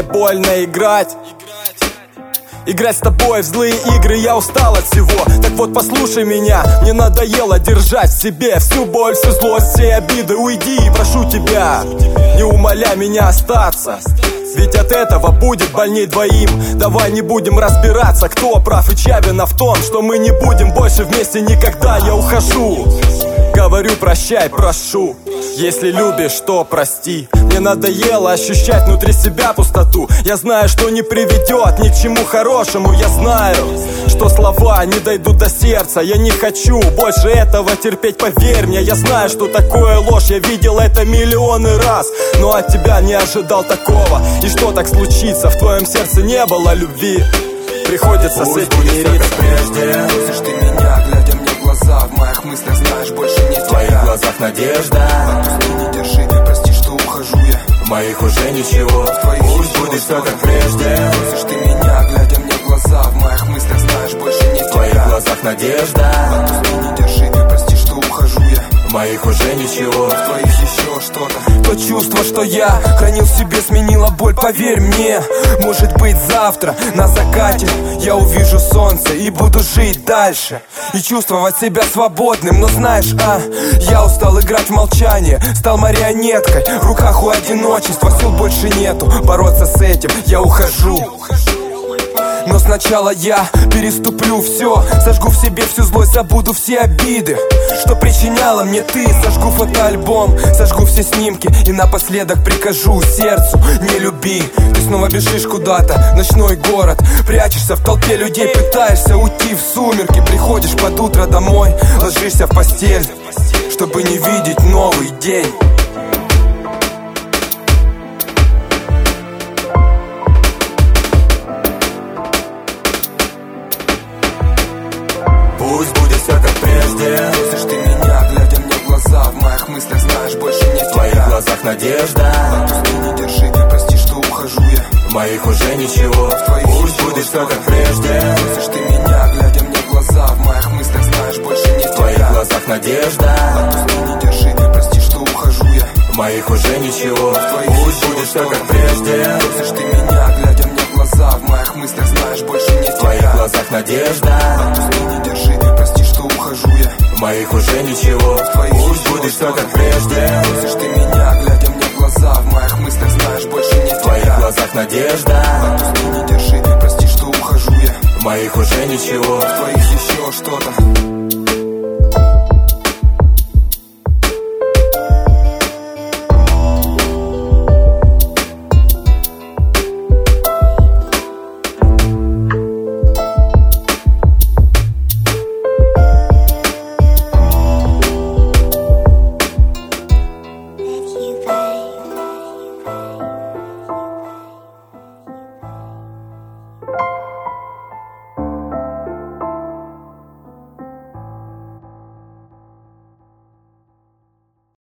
больно играть с тобой в злые игры, я устал от всего. Так вот послушай меня, мне надоело держать в себе всю боль, всю злость, все обиды. Уйди, прошу тебя, не умоляй меня остаться, ведь от этого будет больней двоим. Давай не будем разбираться, кто прав и чья вина в том, что мы не будем больше вместе никогда. Я ухожу, говорю прощай, прошу. Если любишь, то прости. Мне надоело ощущать внутри себя пустоту. Я знаю, что не приведет ни к чему хорошему. Я знаю, что слова не дойдут до сердца. Я не хочу больше этого терпеть, поверь мне. Я знаю, что такое ложь, я видел это миллионы раз, но от тебя не ожидал такого. И что так случится, в твоем сердце не было любви. Приходится с этим мириться. Просишь ты меня, глядя мне в глаза. В моих мыслях, знаешь, больше нет тебя. В твоих глазах надежда. Отпусти, не держи, ты прости, что ухожу я. В моих уже ничего, пусть будет все как прежде. Просишь ты меня, глядя мне в глаза. В моих мыслях, знаешь, больше нет тебя. В твоих глазах надежда. Отпусти, не держи, ты прости, что ухожу я. В моих уже ничего, в твоих еще что-то. То чувство, что я хранил в себе, сменила боль, поверь мне. Может быть завтра на закате я увижу солнце и буду жить дальше и чувствовать себя свободным. Но знаешь, я устал играть в молчание, стал марионеткой в руках у одиночества. Сил больше нету бороться с этим, я ухожу. Но сначала я переступлю все, сожгу в себе всю злость, забуду все обиды, что причиняла мне ты. Сожгу фотоальбом, сожгу все снимки и напоследок прикажу сердцу: не люби. Ты снова бежишь куда-то в ночной город, прячешься в толпе людей, пытаешься уйти в сумерки. Приходишь под утро домой, ложишься в постель, чтобы не видеть новый день. пусть будет все как прежде. Просишь ты меня, глядя мне в глаза. В моих мыслях, знаешь, больше нет тебя. В твоих глазах надежда. Отпусти, не держи, ты прости, что ухожу я. В моих уже ничего, пусть будет все как прежде. Просишь ты меня, глядя мне в глаза. В моих мыслях, знаешь, больше нет тебя. В твоих глазах надежда. Отпусти, не держи, ты прости, что ухожу я. В моих уже ничего, пусть будет все как прежде. Просишь ты меня, глядя мне в глаза. В моих мыслях, знаешь, больше нет тебя. В твоих глазах надежда. Отпусти, не держи, ты прости, что ухожу я. В моих уже ничего, пусть будет все как прежде. Просишь ты меня, глядя мне в глаза. В моих мыслях, знаешь, больше нет тебя. В твоих глазах надежда. Отпусти, не держи, ты прости, что ухожу я. В моих уже ничего, в твоих еще что-то.